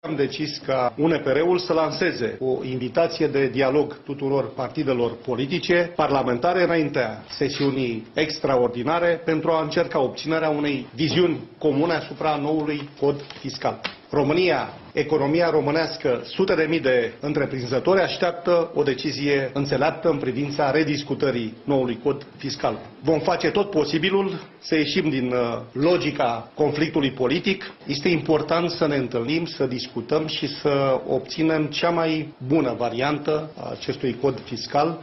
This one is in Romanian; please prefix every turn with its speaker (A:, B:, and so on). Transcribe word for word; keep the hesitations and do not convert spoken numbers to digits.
A: Am decis ca U N P R-ul să lanseze o invitație de dialog tuturor partidelor politice parlamentare înaintea sesiunii extraordinare pentru a încerca obținerea unei viziuni comune asupra noului cod fiscal. România, economia românească, sute de mii de întreprinzători așteaptă o decizie înțeleaptă în privința rediscutării noului cod fiscal. Vom face tot posibilul să ieșim din logica conflictului politic. Este important să ne întâlnim, să discutăm și să obținem cea mai bună variantă a acestui cod fiscal.